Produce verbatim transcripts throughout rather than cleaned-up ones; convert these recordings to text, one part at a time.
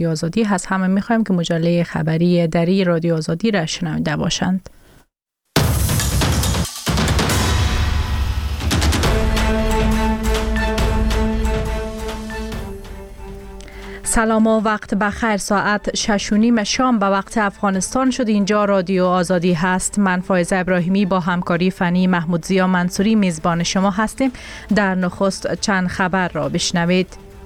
رادیو آزادی هست. همه میخوایم که مجله خبری دری رادیو آزادی را شنونده باشند. سلام و وقت بخیر. ساعت شش و نیم شام به وقت افغانستان شد. اینجا رادیو آزادی هست. من فایزه ابراهیمی با همکاری فنی محمود زیا منصوری میزبان شما هستیم. در نخست چند خبر را بشنوید.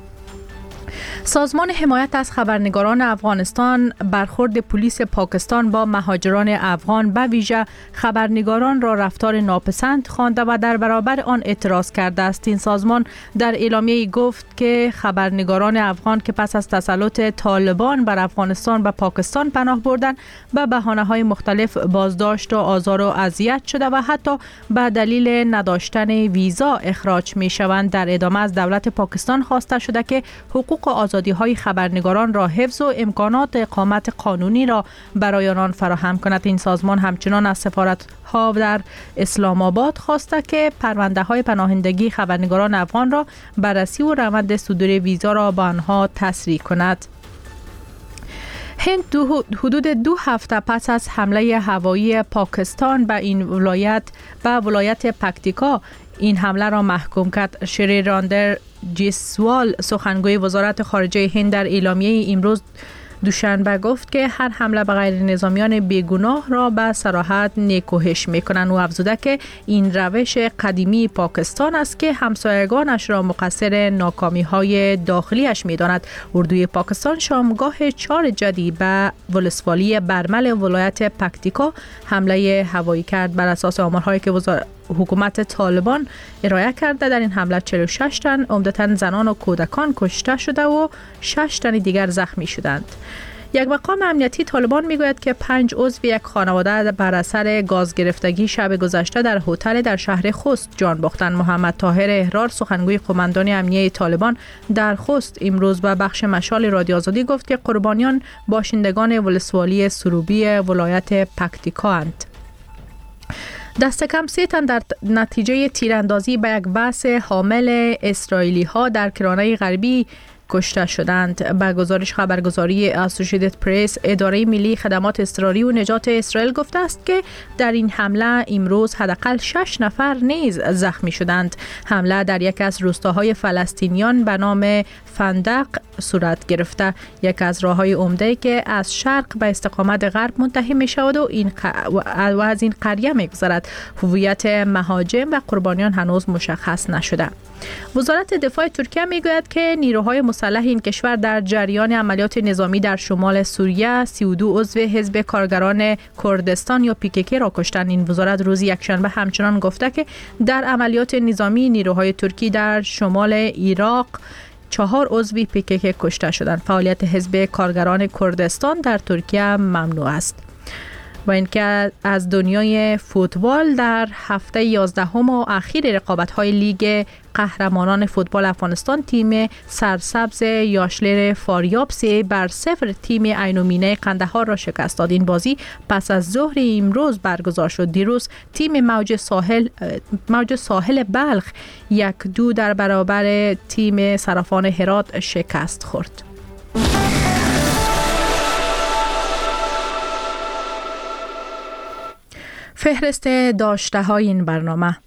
سازمان حمایت از خبرنگاران افغانستان برخورد پلیس پاکستان با مهاجران افغان به ویژه خبرنگاران را رفتار ناپسند خوانده و در برابر آن اعتراض کرده است. این سازمان در اعلامیه‌ای گفت که خبرنگاران افغان که پس از تسلط طالبان بر افغانستان و پاکستان پناه بردند به بهانه‌های مختلف بازداشت و آزار و اذیت شده و حتی به دلیل نداشتن ویزا اخراج می‌شوند. در ادامه از دولت پاکستان خواسته شده که حقوق و آزادی‌های خبرنگاران را حفظ و امکانات اقامت قانونی را برای آنان فراهم کند. این سازمان همچنان از سفارت‌ها در اسلام آباد خواسته که پرونده‌های پناهندگی خبرنگاران افغان را بررسی و روند صدور ویزا را به آنها تسریع کند. هند دو حدود دو هفته پس از حمله هوایی پاکستان به این ولایت به ولایت پکتیکا این حمله را محکوم کرد. شری راندر جیسوال سخنگوی وزارت خارجه هند در اعلامیه امروز دوشنبه گفت که هر حمله به غیر نظامیان بیگناه را به صراحت نیکوهش میکنند و افزوده که این روش قدیمی پاکستان است که همسایگانش را مقصر ناکامی های داخلیش میداند. اردوی پاکستان شامگاه چهار جدید به ولسوالی برمل ولایت پکتیکا حمله هوایی کرد. بر اساس آمارهایی که وزارت حکومت طالبان ارائه کرده در این حمله چهل و شش تن عمدتاً زنان و کودکان کشته شده و شش تن دیگر زخمی شدند. یک مقام امنیتی طالبان میگوید که پنج عضو یک خانواده بر اثر گاز گرفتگی شب گذشته در هتل در شهر خوست جان باختند. محمد طاهر احرار سخنگوی قماندان امنیه طالبان در خوست امروز به بخش مشال رادیو آزادی گفت که قربانیان باشندگان ولسوالی سروبی ولایت پکتیکا اند. دست کم سه تن در نتیجه تیراندازی به یک بس حامل اسرائیلی ها در کرانه غربی کشته شدند. به گزارش خبرگزاری اسوسییتد پرس، اداره ملی خدمات اضطراری و نجات اسرائیل گفته است که در این حمله امروز حداقل شش نفر نیز زخمی شدند. حمله در یک از روستاهای فلسطینیان به نام فندق صورت گرفته، یک از راههای عمده که از شرق به استقامت غرب منتهی می شود و این ق... و از این قریه می گذرد. هویت مهاجم و قربانیان هنوز مشخص نشده. وزارت دفاع ترکیه می گوید که نیروهای مسلح این کشور در جریان عملیات نظامی در شمال سوریه سی و دو عضو حزب کارگران کردستان یا پی کی کی را کشتند. این وزارت روز یکشنبه همچنان گفته که در عملیات نظامی نیروهای ترکی در شمال عراق چهار عضو پی کی کی کشته شدند. فعالیت حزب کارگران کردستان در ترکیه ممنوع است. و اینکه از دنیای فوتبال در هفته یازدهم و اخیر رقابت‌های لیگ قهرمانان فوتبال افغانستان تیم سرسبز یاشلر فاریاب سه بر صفر تیم عینومینه قندهار را شکست داد. این بازی پس از ظهر امروز برگزار شد. دیروز تیم موج ساحل موج ساحل بلخ یک دو در برابر تیم صرافان هرات شکست خورد. فهرست داشته های این برنامه.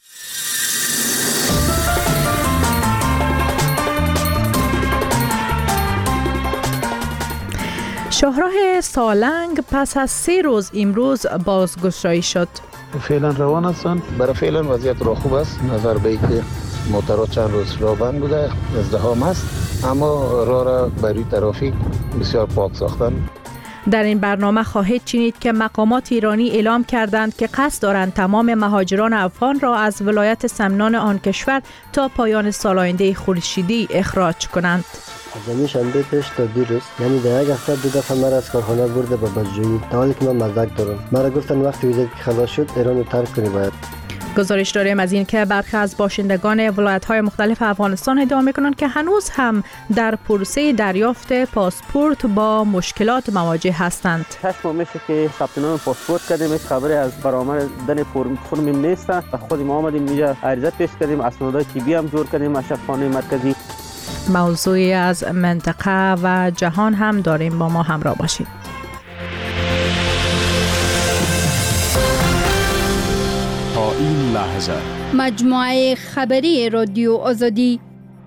شاهراه سالنگ پس از سه روز امروز بازگشایی شد. فعلا روان هستند. برای فعلا وضعیت را خوب است. نظر به اینکه موتورها چند روز راه بند بوده، ازدحام است، اما راه را برای ترافیک بسیار پاک ساختن. در این برنامه خواهید شنید که مقامات ایرانی اعلام کردند که قصد دارند تمام مهاجران افغان را از ولایت سمنان آن کشور تا پایان سال آینده خورشیدی اخراج کنند. از این شنبه پیش تا دیروز، یعنی در یک هفته دو دفعه مرا از کارخانه برده به بازجویی، در حالی که من مدرک دارم. مرا گفتن وقتی ویزا که خلاص شد ایران رو ترک کنی باید. گزارش داریم از این که برخی از باشندگان ولایت‌های مختلف افغانستان ادعا می‌کنند که هنوز هم در پروسه دریافت پاسپورت با مشکلات مواجه هستند. هشت ماه میشه که ثبت نام پاسپورت کردیم، هیچ خبری از برآمدن فرم نیست. خود ما آمدیم اینجا عریضه پیش کردیم، اسنادای طبی هم جور کردیم از شفاخانه مرکزی. موضوعی از منطقه و جهان هم داریم، با ما همراه باشید. تا این لحظه مجموعه خبری رادیو آزادی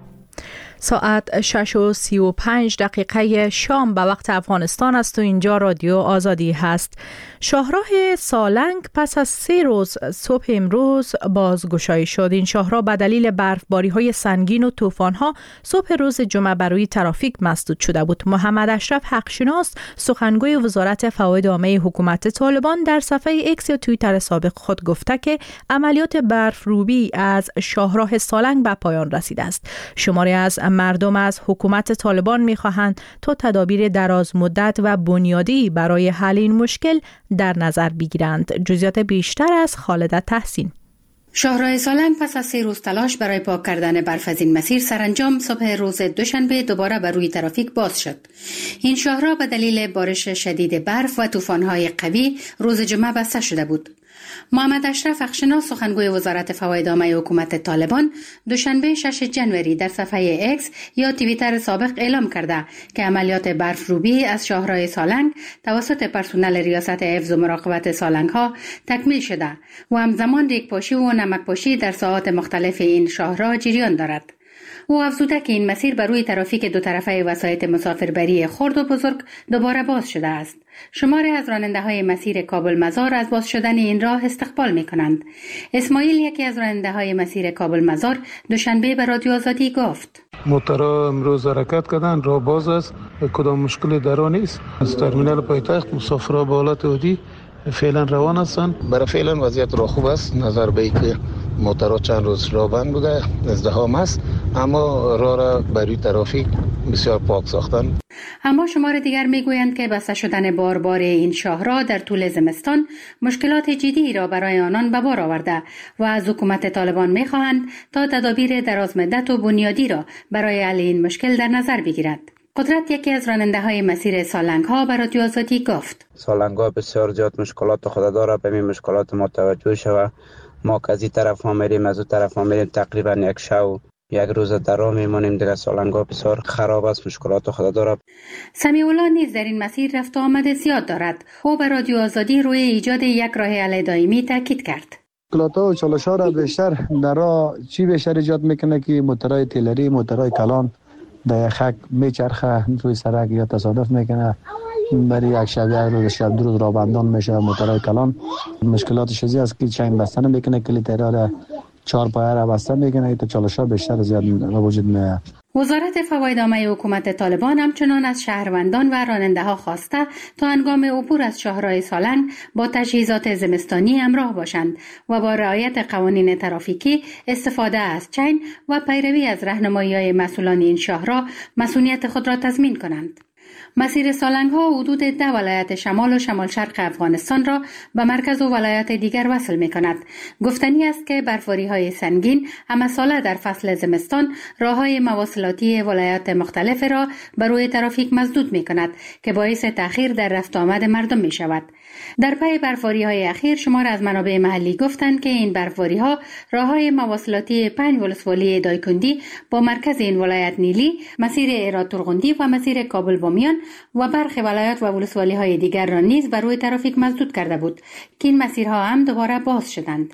ساعت شش و سی و پنج دقیقه شام به وقت افغانستان است و اینجا رادیو آزادی هست. شاهراه سالنگ پس از سه روز صبح امروز بازگشایی شد. این شاهراه به دلیل برفباری های سنگین و طوفان ها صبح روز جمعه برای ترافیک مسدود شده بود. محمد اشرف حقشناس سخنگوی وزارت فواید عامه حکومت طالبان در صفحه ایکس یا توییتر سابق خود گفته که عملیات برفروبی از شاهراه سالنگ به پایان رسیده است. شماری از مردم از حکومت طالبان می‌خواهند تا تدابیر دراز مدت و بنیادی برای حل این مشکل در نظر بگیرند. جزئیات بیشتر از خالده تحسین. شاهراه سالنگ پس از سه روز تلاش برای پاک کردن برف از این مسیر سرانجام صبح روز دوشنبه دوباره بر روی ترافیک باز شد. این شاهراه به دلیل بارش شدید برف و طوفان‌های قوی روز جمعه بسته شده بود. محمد اشرف حقشناس سخنگوی وزارت فواید عامه حکومت طالبان دوشنبه شش جنوری در صفحه اکس یا توییتر سابق اعلام کرده که عملیات برفروبی از شاهراه سالنگ توسط پرسنل ریاست حفظ و مراقبت سالنگ ها تکمیل شده و همزمان ریگپاشی و نمکپاشی در ساحات مختلف این شاهراه جریان دارد. او افزوده که این مسیر بر روی ترافیک دو طرفه وسایط مسافربری خرد و بزرگ دوباره باز شده است. شماری از راننده های مسیر کابل مزار از باز شدن این راه استقبال می کنند. اسماعیل یکی از راننده های مسیر کابل مزار دوشنبه به رادیو آزادی گفت: موترها امروز حرکت کردن، راه باز است، کدام مشکلی در آن نیست. از ترمینال پایتخت مسافرها به حالت عادی فعلا روان هستند. برای فعلا وضعیت راه خوب است، نظر به اینکه موترها چند روز راه بند بوده، ازدحام است، اما راه را برای ترافیک بسیار پاک ساختن. اما شمار دیگر میگویند که بسته شدن باربار این شاهراه در طول زمستان مشکلات جدی را برای آنان به بار آورده و از حکومت طالبان میخواهند تا تدابیر درازمدت و بنیادی را برای حل این مشکل در نظر بگیرد. قدرت یکی از راننده های مسیر سالنگ ها به رادیو آزادی گفت: سالنگ ها بسیار زیاد مشکلات خود داره، به این مشکلات ما توجه شود. ما که از این طرف ها میریم از اون طرف ها میریم، تقریبا یک شو یک روز در راه میمونیم دیگه. سالنگ ها بسیار خراب است، مشکلات خود داره. سمیع الله نیز در این مسیر رفت و آمد زیاد دارد. او به رادیو آزادی روی ایجاد یک راه حل دائمی تاکید کرد. مشکلات و چالش ها را بیشتر در راه چی بیشتر ایجاد میکنه که موترهای تیلری، موترهای کلان در خاک میچرخه روی سرک یا تصادف میکنه، برای یک شب یک روز شب دو روز راه بندان میشه. موترهای کلان مشکلات شدید است که چین بستن میکنه، کلی تیرار چهار پایه را بسته میکنه، تا چالش ها بیشتر زیاد وجود میاد. وزارت فواید عامه حکومت طالبان همچنان از شهروندان و راننده ها خواسته تا هنگام عبور از شاهراه سالنگ با تجهیزات زمستانی همراه باشند و با رعایت قوانین ترافیکی، استفاده از چین و پیروی از راهنمایی‌های مسئولان این شاهراه مسئولیت خود را تضمین کنند. مسیر سالنگ ها حدود ده ولایت شمال و شمال شرق افغانستان را به مرکز و ولایات دیگر وصل می کند. گفتنی است که برفباری های سنگین همه ساله در فصل زمستان راه های مواصلاتی ولایات مختلف را بر روی ترافیک مسدود می کند که باعث تأخیر در رفت آمد مردم می شود. در پی برفباری های اخیر شمار از منابع محلی گفتند که این برفباری ها راه های مواصلاتی پنج ولسوالی دایکندی با مرکز این ولایت نیلی، مسیر ایراد ترغندی و مسیر کابل بامیان و برخی ولایات و ولسوالی های دیگر را نیز بر روی ترافیک مسدود کرده بود که این مسیرها هم دوباره باز شدند.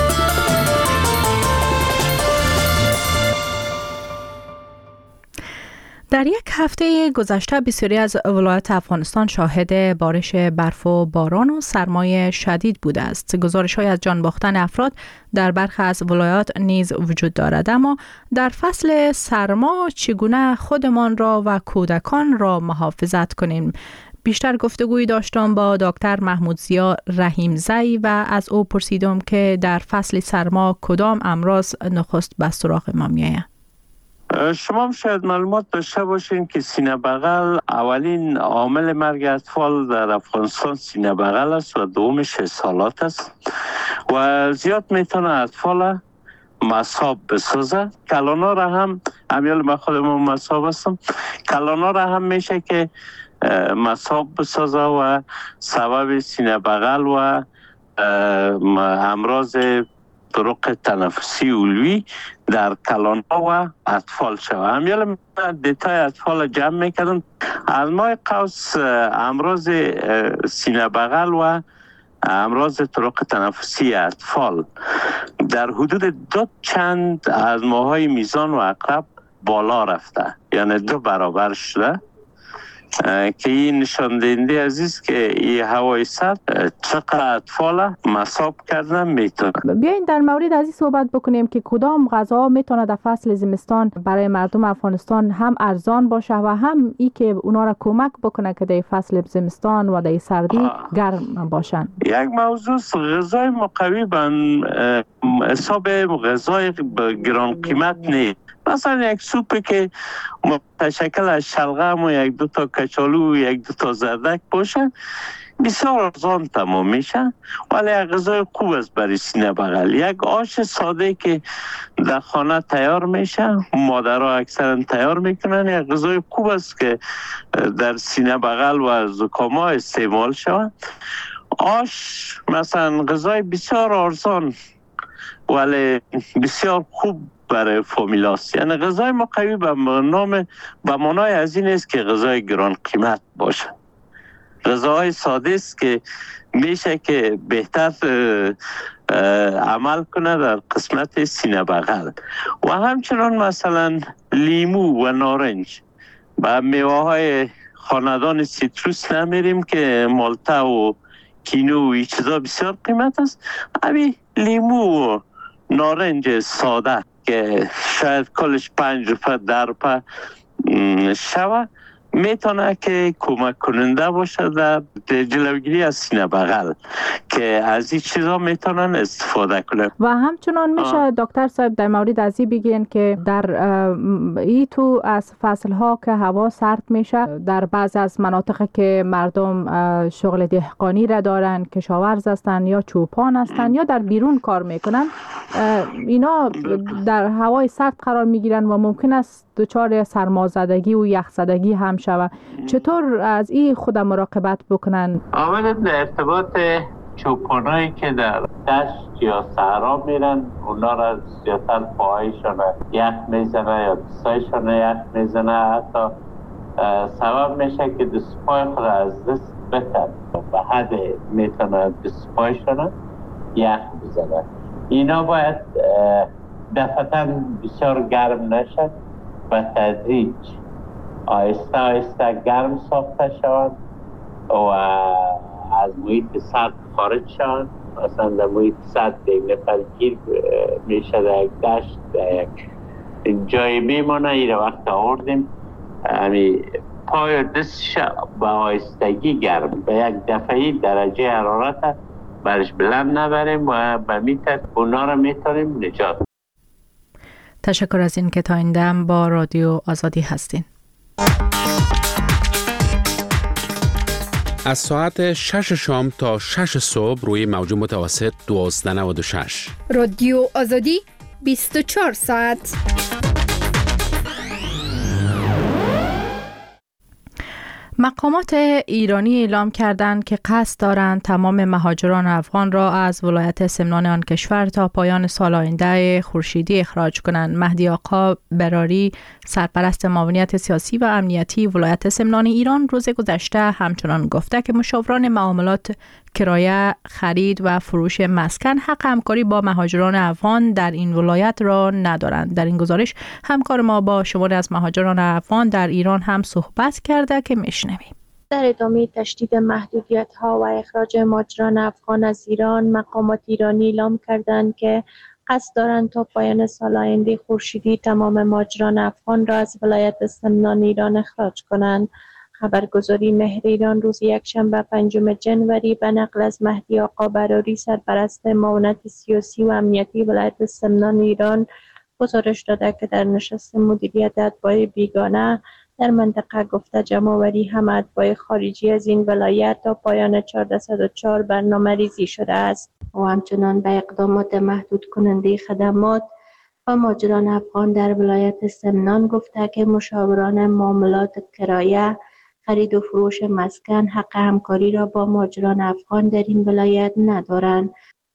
در یک هفته گذشته بسیاری از ولایات افغانستان شاهد بارش برف و باران و سرمای شدید بوده است. گزارش‌های از جان باختن افراد در برخی از ولایات نیز وجود دارد. اما در فصل سرما چگونه خودمان را و کودکان را محافظت کنیم؟ بیشتر گفتگوی داشتم با دکتر محمود ضیا رحیمزی و از او پرسیدم که در فصل سرما کدام امراض نخست به سراغ ما میآید. شما شاید معلومات داشته باشین که سینه بغل اولین عامل مرگ اطفال در افغانستان سینه بغل است و دومش اسهالات است و زیاد میتونه اطفال مصاب بسازه. کلانا را هم امیال من خودم مصاب هستم، کلانا را هم میشه که مصاب بسازه و سبب سینه بغل و امراض طرق تنفسی علوی در کلان‌ها و اطفال شود. همیال دیتای اطفال جمع میکردم. از ماه قوس امراض سینه بغل و امراض طرق تنفسی اطفال در حدود دو چند از ماهای میزان و عقرب بالا رفته، یعنی دو برابر شده، که این نشان دهنده عزیز که این هوای سرد چقدر اطفال مصاب کردن میتونه. بیاین در مورد از این صحبت بکنیم که کدام غذا میتونه در فصل زمستان برای مردم افغانستان هم ارزان باشه و هم ای که اونا را کمک بکنه که در فصل زمستان و در سردی آه. گرم باشن. یک موضوع غذای مقوی به حساب غذای گران قیمت نیست. مثلا یک سوپی که متشکل از شلغم و یک دو تا کچالو و یک دو تا زردک باشه بسیار ارزان تمام میشه، ولی یک غذای خوب است برای سینه بغل. یک آش ساده که در خانه تیار میشه، مادرها اکثرا تیار میکنن، یک غذای خوب است که در سینه بغل و زکام ها استعمال شود. آش مثلا غذای بسیار ارزان ولی بسیار خوب برای فامیلاست. یعنی غذای مقوی به نام به معنای از این است که غذای گران قیمت باشه. غذاهای ساده است که میشه که بهتر عمل کنه در قسمت سینه بغل. و همچنان مثلا لیمو و نارنج و میوه های خاندان سیتروس نمیریم که مالتا و کینو و این چیزا بسیار قیمت است. همین لیمو و نارنج ساده که شاید کلش پنج روپه در روپه شوه میتونه که کمک کننده باشه در جلوگیری از سینه بغل، که از این چیزا میتونن استفاده کنن. و همچنان میشه دکتر صاحب در مورد از این بگین که در ای تو از فصل ها که هوا سرد میشه، در بعض از مناطق که مردم شغل دهقانی را دارن، کشاورز هستن یا چوپان هستن یا در بیرون کار میکنن، اینا در هوای سرد قرار میگیرن و ممکن است دچار سرمازدگی و یخزدگی هم شود. چطور از این خود مراقبت بکنن؟ آمده در ارتباط چوپانایی که در دشت یا صحرا میرن، اونا را زیادتر پاهایشان یخ میزنه یا دستایشان یخ میزنه، حتی سبب میشه که دست پای خود از دست بتر به حد میتونه دست پایشان یخ بزنه. اینا باید دفعتا بسیار گرم نشد و تدریج آهسته آهسته گرم ساخته شوند و از محیط سرد خارج شوند. مثلا در محیط سرد یک نفر گیر میشه در یک دشت، در یک جای میمانه، این وقت آوردیم همی پای دستش به آهستگی گرم به یک دفعی درجه حرارت برش بلند نبریم و به میتر اونا رو میتونیم نجات. تشکر از این که تا این دم با رادیو آزادی هستین. از ساعت شش شام تا شش صبح روی موج متوسط دوازده و نود و شش. رادیو آزادی بیست و چهار ساعت. مقامات ایرانی اعلام کردند که قصد دارند تمام مهاجران افغان را از ولایت سمنان آن کشور تا پایان سال آینده خورشیدی اخراج کنند. مهدی آقا براری، سرپرست معاونیت سیاسی و امنیتی ولایت سمنان ایران، روز گذشته همچنان گفته که مشاوران معاملات کرایه، خرید و فروش مسکن حق همکاری با مهاجران افغان در این ولایت را ندارند. در این گزارش همکار ما با شماری از مهاجران افغان در ایران هم صحبت کرده که میشنویم. در ادامه تشدید محدودیت‌ها و اخراج مهاجران افغان از ایران، مقامات ایرانی اعلام کردند که قصد دارند تا پایان سال آینده خورشیدی تمام مهاجران افغان را از ولایت سمنان ایران اخراج کنند. خبرگزاری مهر ایران روز یکشنبه پنجم جنوری به نقل از مهدی آقا براری، سرپرست معاونت سیاسی و امنیتی ولایت سمنان ایران، گزارش داده که در نشست مدیریت اتباع بیگانه در منطقه گفته جمع‌آوری همه اتباع خارجی از این ولایت تا پایان چهارصد و چهار برنامه ریزی شده است و همچنان به اقدامات محدود کننده خدمات و مهاجران افغان در ولایت سمنان گفته که مشاوران معاملات کرایه، خرید و فروش مسکن حق همکاری را با مهاجران افغان در این ولایت ندارند.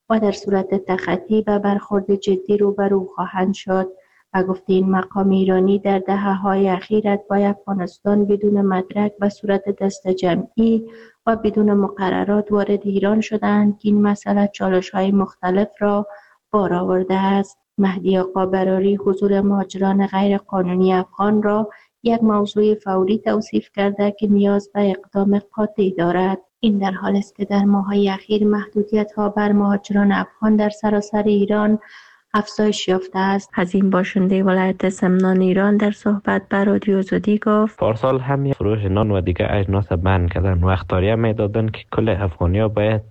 و در صورت تخطی به برخورد جدی روبرو خواهند شد و گفت این مقام ایرانی در دهه‌های اخیر اتباع افغانستان بدون مدرک به صورت دست جمعی و بدون مقررات وارد ایران شدند که این مسئله چالش‌های مختلف را بار آورده است. مهدی آقا براری حضور مهاجران غیر قانونی افغان را یک موضوع فوری توصیف کرده که نیاز به اقدام قاطع دارد. این در حالی است که در ماه‌های اخیر محدودیت‌ها بر مهاجران افغان در سراسر ایران افزایش یافته است. حزین باشنده ولایت سمنان ایران در صحبت با رادیو آزادی گفت پارسال هم فروش نان و دیگر اجناس بند کردن و اختاریه میدادن که کل افغانیا باید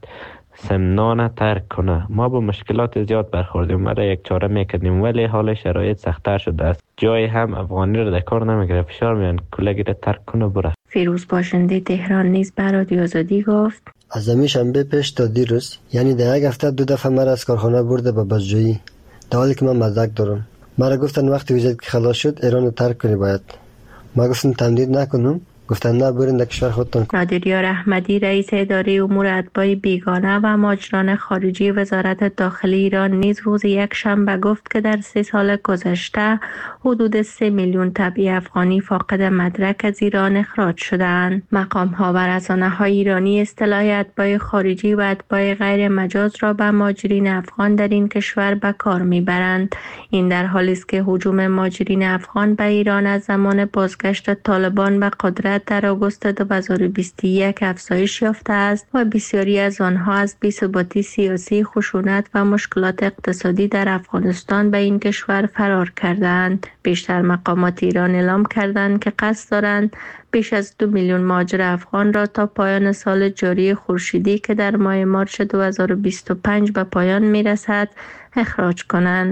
سمنان ترک کنه. ما با مشکلات زیاد برخوردیم و یک چاره میکردیم ولی حال شرایط سخت‌تر شده است. جای هم افغانی را در کار نمیگیره، فشار میان کلگی را ترک کنه بره. فیروز باشنده تهران نیز به رادیو آزادی گفت از زمین شنبه پیش تا دیروز یعنی در یک هفته دو دفعه مرا از کارخانه برده به بازجویی، در حالی که من مدرک دارم. مرا گفتن وقتی ویزیت که خلاص شد ایران رو ترک کنی باید. ما گفتم تمدید نکنم، گفتن نه برین در کشور خودتان. نادریار احمدی رئیس اداره امور اتباع بیگانه و مهاجران خارجی وزارت داخلی ایران نیز روز یک شنبه گفت که در سه سال گذشته حدود سه میلیون تبعی افغانی فاقد مدرک از ایران اخراج شدند. مقام ها و رسانه های ایرانی اصطلاح اتباع خارجی و اتباع غیر مجاز را به مهاجرین افغان در این کشور به کار میبرند. این در حالی است که هجوم مهاجرین افغان به ایران از زمان بازگشت طالبان به قدرت در آگوست دو هزار و بیست و یک افزایش یافته است و بسیاری از آنها از بی‌ثباتی سیاسی، خشونت و مشکلات اقتصادی در افغانستان به این کشور فرار کردند. بیشتر مقامات ایران اعلام کردند که قصد دارند بیش از دو میلیون مهاجر افغان را تا پایان سال جاری خورشیدی که در ماه مارس دو هزار و بیست و پنج به پایان میرسد اخراج کنند.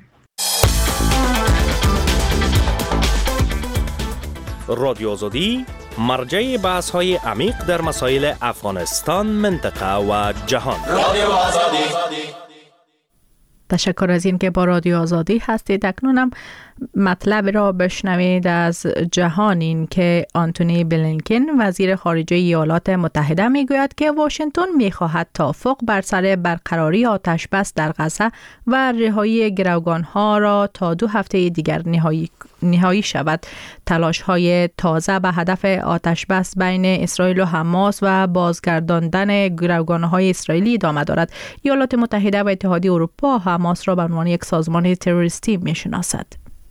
رادیو آزادی مرجع بحث های عمیق در مسائل افغانستان، منطقه و جهان. رادیو آزادی. تشکر از این که با رادیو آزادی هستید. اکنونم مطلب را بشنوید از جهان. این که آنتونی بلینکن وزیر خارجه ایالات متحده میگوید که واشنگتن میخواهد توافق بر سر برقراری آتش بس در غزه و رهایی گروگانها را تا دو هفته دیگر نهایی نهایی شود. تلاش های تازه به هدف آتش بس بین اسرائیل و حماس و بازگرداندن گروگانهای اسرائیلی ادامه دارد. ایالات متحده و اتحادیه اروپا حماس را به عنوان یک سازمان تروریستی میشناسد.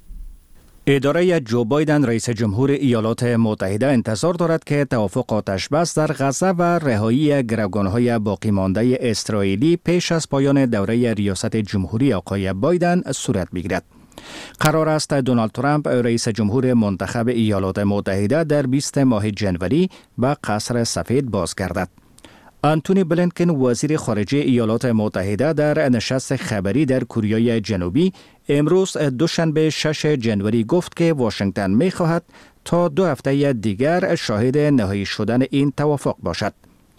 اداره جو بایدن رئیس جمهور ایالات متحده انتظار دارد که توافق آتش بس در غزه و رهایی گروگانهای باقی مانده اسرائیلی پیش از پایان دوره ریاست جمهوری آقای بایدن صورت بگیرد. قرار است دونالد ترامپ رئیس جمهور منتخب ایالات متحده در بیستم ماه جنوری به قصر سفید بازگردد. آنتونی بلینکن وزیر خارجه ایالات متحده در نشست خبری در کره جنوبی امروز دوشنبه شش جنوری گفت که واشنگتن می‌خواهد تا دو هفته دیگر شاهد نهایی شدن این توافق باشد.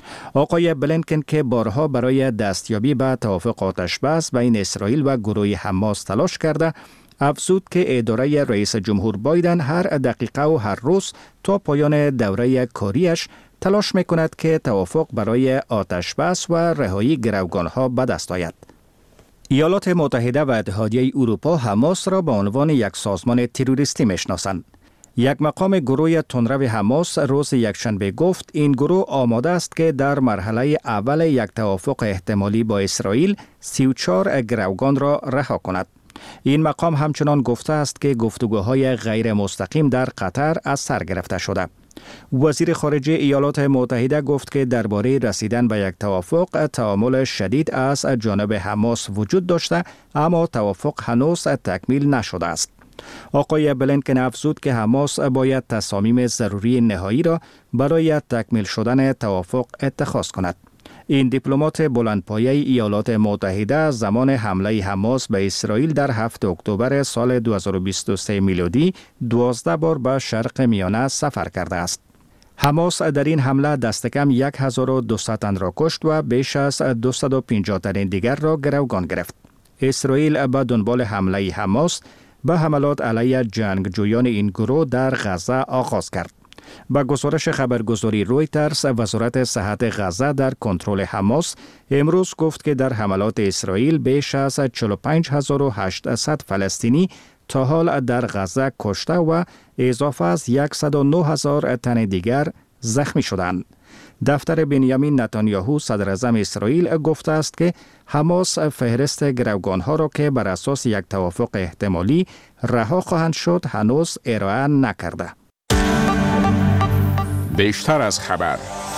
آقای بلینکن که بارها برای دستیابی به توافق آتش بس بین اسرائیل و گروه حماس تلاش کرده، افزود که اداره رئیس جمهور بایدن هر دقیقه و هر روز تا پایان دوره کاریش تلاش میکند که توافق برای آتش بس و رهایی گروگانها به دست آید. ایالات متحده و اتحادیه اروپا حماس را به عنوان یک سازمان تروریستی میشناسند. یک مقام گروه تندرو حماس روز یکشنبه گفت این گروه آماده است که در مرحله اول یک توافق احتمالی با اسرائیل سی و چهار گروگان را رها کند. این مقام همچنان گفته است که گفتگوهای غیر مستقیم در قطر از سر گرفته شده. وزیر خارجه ایالات متحده گفت که درباره رسیدن به یک توافق تعامل شدید از جانب حماس وجود داشته، اما توافق هنوز تکمیل نشده است. آقای بلینکن افزود که حماس باید تصامیم ضروری نهایی را برای تکمیل شدن توافق اتخاذ کند. این دیپلمات بلندپایه ایالات متحده زمان حمله حماس به اسرائیل در هفتم اکتبر سال دو هزار و بیست و سه میلادی دوازده بار به شرق میانه سفر کرده است. حماس در این حمله دست کم هزار و دویست تن را کشت و بیش از دویست و پنجاه تن دیگر را گروگان گرفت. اسرائیل به دنبال حمله حماس به حملات علیه جنگجویان این گروه در غزه آغاز کرد. با گزارش خبرگزاری رویترز، وزارت صحت غزه در کنترل حماس امروز گفت که در حملات اسرائیل بیش از چهل و پنج هزار و هشتصد فلسطینی تا حال در غزه کشته و اضافه از صد و نه هزار تن دیگر زخمی شدند. دفتر بنیامین نتانیاهو صدر اعظم اسرائیل گفته است که حماس فهرست گروگانها را که بر اساس یک توافق احتمالی رها خواهند شد هنوز ارائه نکرده. بیشتر از خبر.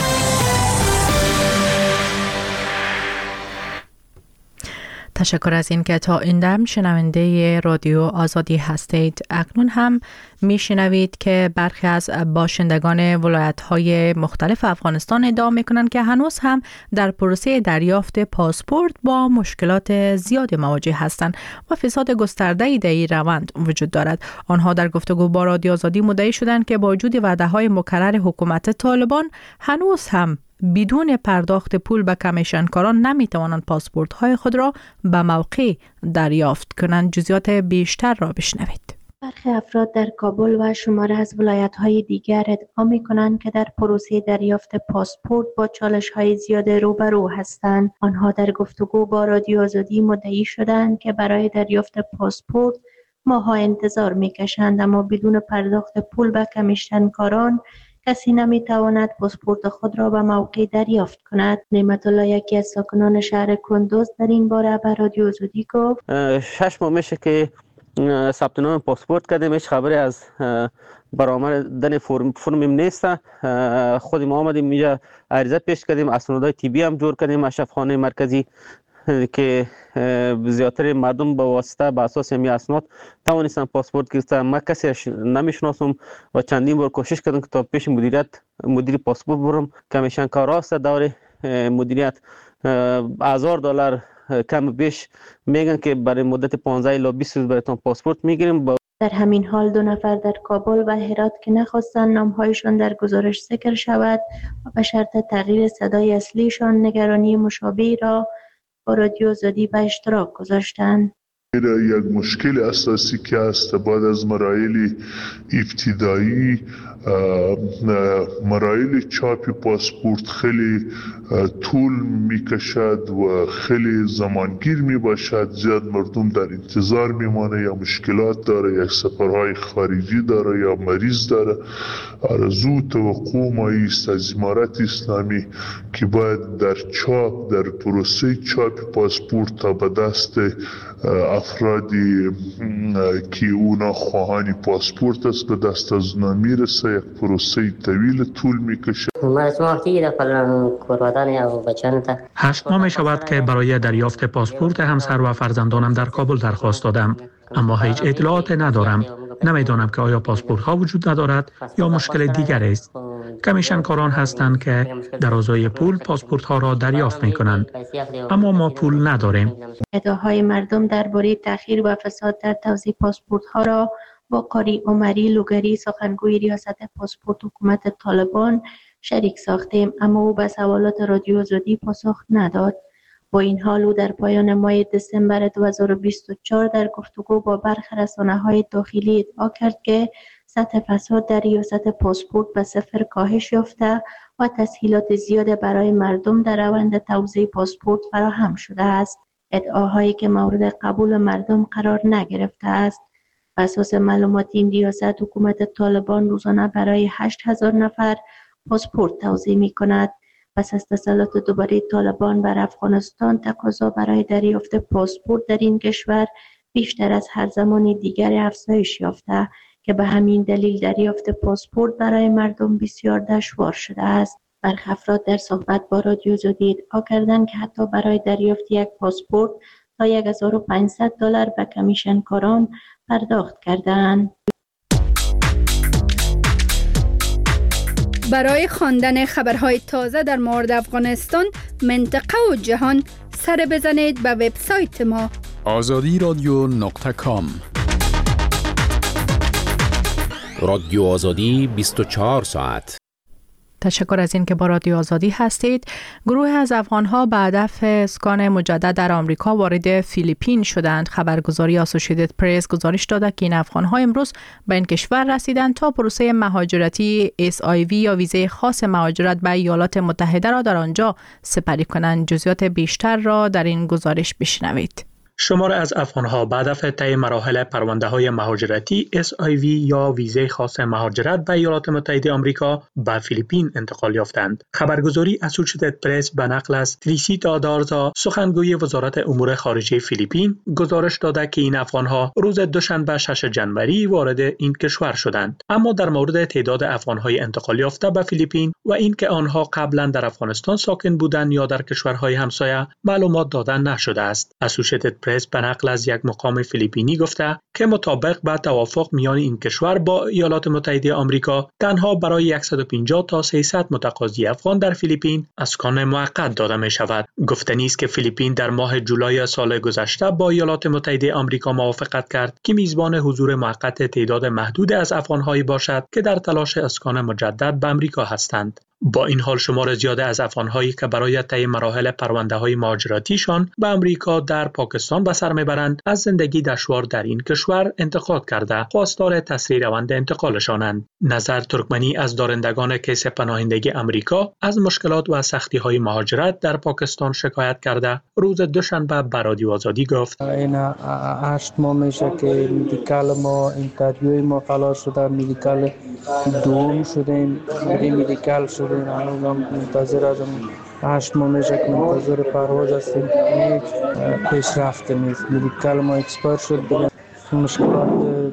تشکر از این که تا این دم شنونده رادیو آزادی هستید. اکنون هم میشنوید که برخی از باشندگان ولایت‌های مختلف افغانستان ادعا میکنند که هنوز هم در پروسه دریافت پاسپورت با مشکلات زیادی مواجه هستند و فساد گسترده‌ای در این روند وجود دارد. آنها در گفتگو با رادیو آزادی مدعی شدند که با وجود وعده‌های مکرر حکومت طالبان هنوز هم بدون پرداخت پول به کمیشنکاران نمیتوانند پاسپورت های خود را به موقع دریافت کنند. جزئیات بیشتر را بشنوید. برخی افراد در کابل و شماره از ولایت‌های دیگر ادعا می‌کنند که در پروسه دریافت پاسپورت با چالش‌های زیاد روبرو هستند. آنها در گفتگو با رادیو آزادی مدعی شدند که برای دریافت پاسپورت ماه‌ها انتظار می‌کشند، اما بدون پرداخت پول به کمیشنکاران کسی نمیتواند پاسپورت خود را به موقع دریافت کند. نعمت الله، یکی از ساکنان شهر کندوز، در این باره به رادیو آزادی گفت: شش ماه میشه که ثبت نام پاسپورت کردیم، هیچ خبری از برآمدن فرم فرمیم نیست. خود ما آمدیم اینجا عریضه پیش کردیم، اسنادهای طبی هم جور کردیم از شفاخانه مرکزی که زیادتر مردم به واسطه به اساس می اسناد توانستن پاسپورت گرفتن. من کسی نمیشناسم و چندین بار کوشش کردم که تا پیش مدیریت مدیر پاسپورت برم. کمیشنکار است دور مدیریت هزار دلار کم بیش میگن که برای مدت پانزده الی بیست روز برایتان پاسپورت میگیریم. در همین حال دو نفر در کابل و هرات که نخواستند نامهایشان در گزارش ذکر شود و به شرط تغییر صدای اصلیشان نگرانی مشابهی را با رادیو آزادی به اشتراک گذاشتند. یک مشکل اساسی که است بعد از مراحل ابتدایی، مراحل چاپ پاسپورت خیلی طول میکشد و خیلی زمانگیر میباشد. زیاد مردم در انتظار میمانه، یا مشکلات داره، یا سفرهای خارجی داره، یا مریض داره. آرزو توقع ما است از امارت اسلامی که باید در چاپ در پروسه چاپ پاسپورت تا به دست افرادی که اونا خواهانی پاسپورت است به دست از اونا میرسه. یک پروسه طویل طول میکشه. هشت ماه می شود که برای دریافت پاسپورت همسر و فرزندانم در کابل درخواست دادم، اما هیچ اطلاعات ندارم. نمیدانم که آیا پاسپورت ها وجود ندارد یا مشکل دیگر است. کمیشنکاران هستند که در ازای پول پاسپورت ها را دریافت می کنند، اما ما پول نداریم. ادعاهای مردم درباره تأخیر و فساد در توزیع پاسپورت ها را با قاری عمری لوگری، سخنگوی ریاست پاسپورت حکومت طالبان، شریک ساختیم، اما او به سوالات رادیو آزادی پاسخ نداد. با این حال او در پایان ماه دسامبر دو هزار و بیست و چهار در گفتگو با برخی رسانه‌های داخلی ادعا کرد که سطح فساد در ریاست پاسپورت به صفر کاهش یافته و تسهیلات زیاد برای مردم در روند توزیع پاسپورت فراهم شده است. ادعاهایی که مورد قبول مردم قرار نگرفته است. بر اساس معلومات این ریاست، حکومت طالبان روزانه برای هشت هزار نفر پاسپورت توزیع می کند. پس از تسلط دوباره طالبان بر افغانستان، تقاضا برای دریافت پاسپورت در این کشور بیشتر از هر زمان دیگر افزایش یافته که به همین دلیل دریافت پاسپورت برای مردم بسیار دشوار شده است. برخی افراد در صحبت با رادیو آزادی ادعا کردند که حتی برای دریافت یک پاسپورت تا هزار و پانصد دلار به کمیشنکاران پرداخت کردند. برای خواندن خبرهای تازه در مورد افغانستان، منطقه و جهان، سر بزنید به وبسایت ما آزادی رادیو نقطه کام. رادیو آزادی بیست و چهار ساعت. تشکر از این که با رادیو آزادی هستید. گروه از افغان‌ها به هدف اسکان مجدد در آمریکا وارد فیلیپین شدند. خبرگزاری اسوسییتد پرس گزارش داده که این افغان‌ها امروز به این کشور رسیدند تا پروسه مهاجرتی اس آی وی یا ویزه خاص مهاجرت به ایالات متحده را در آنجا سپری کنند. جزئیات بیشتر را در این گزارش بشنوید. شمار از افغان‌ها به هدف طی مراحل پرونده‌های مهاجرتی اس آی وی یا ویزه خاص مهاجرت به ایالات متحده آمریکا به فیلیپین انتقال یافتند. خبرگزاری اسوسییتد پرس به نقل از تریسیتا دارزا سخنگوی وزارت امور خارجه فیلیپین گزارش داده که این افغان‌ها روز دوشنبه ششم ژانویه وارد این کشور شدند. اما در مورد تعداد افغان‌های انتقال یافته به فیلیپین و اینکه آنها قبلا در افغانستان ساکن بودند یا در کشورهای همسایه معلومات داده نشده است. اسوسییتد پرس به نقل از یک مقام فیلیپینی گفته که مطابق با توافق میان این کشور با ایالات متحده آمریکا تنها برای صد و پنجاه تا سیصد متقاضی افغان در فیلیپین اسکان موقت داده می شود. گفتنی است که فیلیپین در ماه جولای سال گذشته با ایالات متحده آمریکا موافقت کرد که میزبان حضور موقت تعداد محدود از افغان‌هایی باشد که در تلاش اسکان مجدد به آمریکا هستند. با این حال شمار زیاده از افغان‌هایی که برای طی مراحل پرونده‌های مهاجرتیشان به آمریکا در پاکستان به سر میبرند از زندگی دشوار در این کشور انتقاد کرده خواستار تسریع روند انتقالشانند. نظر ترکمنی از دارندگان کیس پناهندگی آمریکا از مشکلات و سختی‌های مهاجرت در پاکستان شکایت کرده روز دوشنبه به رادیو آزادی گفت: این هشت ماه میشه که مدیکال ما اینترویوی ما خلاص شده، مدیکال دوم شدیم، مدیکال شدیم، الان منتظر از هشت ماه میشه که منتظر پرواز هستیم. هیچ پیشرفت نیست. مدیکال ما اکسپایر شد، مشکلات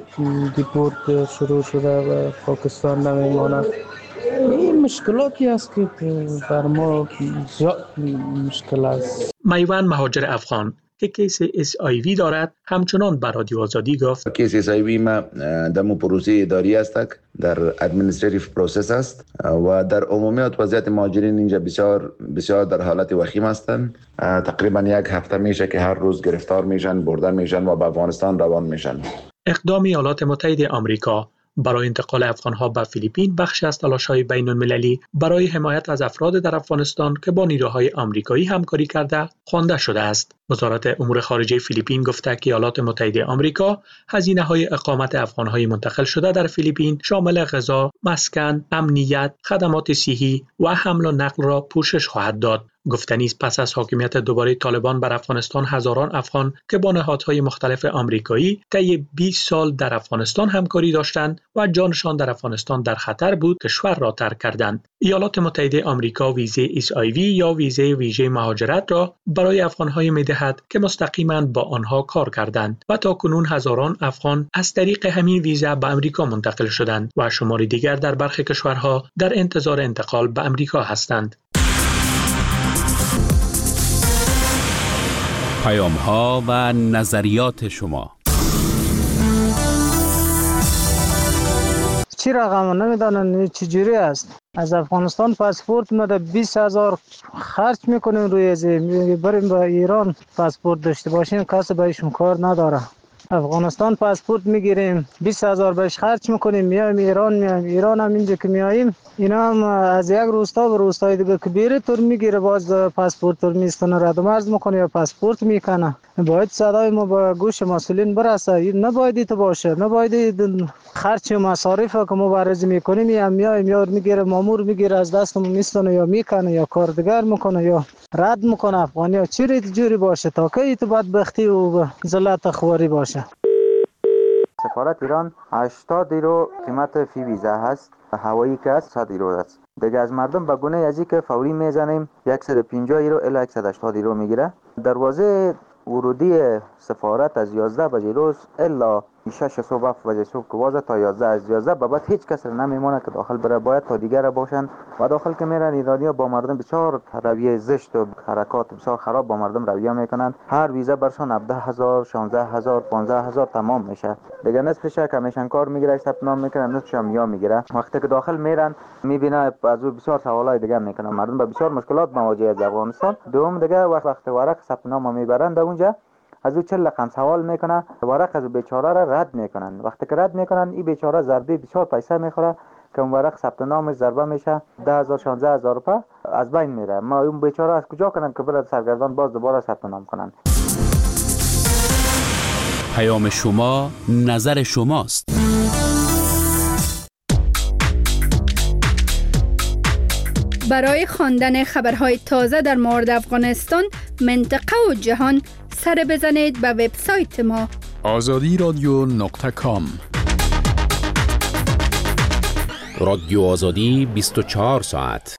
دیپورت شروع شده و پاکستان نمیماند. این مشکلاتی است که بر ما زیاد مشکل است. میوان مهاجر افغان که کیس اس آی وی دارد همچنان به رادیو آزادی گفت: کیس اس آی وی ما در پروسه اداری است، در ادمنستریتیو پروسس است و در عمومیت وضعیت مهاجرین اینجا بسیار بسیار در حالت وخیم هستند. تقریبا یک هفته میشه که هر روز گرفتار میشن، برده میشن و به افغانستان روان میشن. اقدام ایالات متحده آمریکا برای انتقال افغان‌ها به فیلیپین بخشی از تلاش‌های بین‌المللی برای حمایت از افراد در افغانستان که با نیروهای آمریکایی همکاری کرده خوانده شده است. وزارت امور خارجه فیلیپین گفته که ایالات متحده آمریکا هزینه‌های اقامت افغان‌های منتقل شده در فیلیپین شامل غذا، مسکن، امنیت، خدمات صحی و حمل و نقل را پوشش خواهد داد. گفتنی است پس از حاکمیت دوباره طالبان بر افغانستان هزاران افغان که با نهادهای مختلف آمریکایی طی بیست سال در افغانستان همکاری داشتند و جانشان در افغانستان در خطر بود کشور را ترک کردند. ایالات متحده آمریکا ویزه اس آی وی یا ویزه ویژه مهاجرت را برای افغان‌های می‌دهد که مستقیما با آنها کار کردند و تاکنون هزاران افغان از طریق همین ویزه به آمریکا منتقل شدند و شماری دیگر در برخی کشورها در انتظار انتقال به آمریکا هستند. پیام ها و نظریات شما. چی رقم نمیدانن چجوری است؟ از افغانستان پاسپورت مده بیست هزار خرج میکنیم روی ازی بریم به ایران پاسپورت داشته باشیم، کسی بهشون کار نداره. افغانستان پاسپورت میگیریم بیست هزار بهش خرج میکنیم، میایم ایران، میایم ایران هم اینجا که میاییم اینا هم از یک روستا به روستای دیگه که بیره تور میگیره، باز پاسپورت تور میستونه، رد و مرز میکنه یا پاسپورت میکنه. باید صدای ما به گوش مسئولین برسه، نباید تو باشه، نباید خرچ مصارف که ما بررسی میکنیم یا میایم یا میگیره مامور میگیره از دستمون میستونه یا میکنه یا کار دیگر میکنه یا رد میکنه. افغانی ها چی ریت جوری باشه تا که تو بدبختی و ذلت خواری باشه. سفارت ایران هشتاد یورو قیمت فی ویزا هست، هوایی که هست صد یورو است. دیگه از مردم به گونه ازی که فوری میزنیم صد و پنجاه یورو الی صد و هشتاد یورو میگیره. دروازه ورودی سفارت از یازده بجه روز الا شش صبح هفت بجه صبح که وازه تا یازده، از یازده به بعد هیچ کس نمیمونه که داخل بره، باید تا دیگر باشن و داخل که میرن ایرانی‌ها با مردم بسیار رویه زشت و حرکات بسیار خراب با مردم رویه میکنن. هر ویزا برشان هفده هزار، شانزده هزار، پانزده هزار تمام میشه. دیگه نصفش کمیشن کار میگیره، ثبت نام میکنه، نصفش هم یا میگیره. وقتی که داخل میرن میبینه از او بسیار سوالای دیگه میکنن، مردم با بسیار مشکلات مواجه از افغانستان. دوم دیگه وقت وقت ورق ثبت نام میبرن در اونجا از او چل رقم سوال میکنه، ورق از بیچاره را رد میکنن. وقتی که رد میکنن این بیچاره ضربه بسیار پیسه میخوره، که اون ورق ثبت نامش ضربه میشه ده هزار شانزده هزار روپیه از بین میره. ما اون بیچاره از کجا کنن که برای سرگردان باز دوباره ثبت نام کنن؟ پیام شما نظر شماست. برای خواندن خبرهای تازه در مورد افغانستان، منطقه و جهان سر بزنید به وبسایت ما آزادی رادیو نقطه کام. رادیو آزادی بیست و چهار ساعت.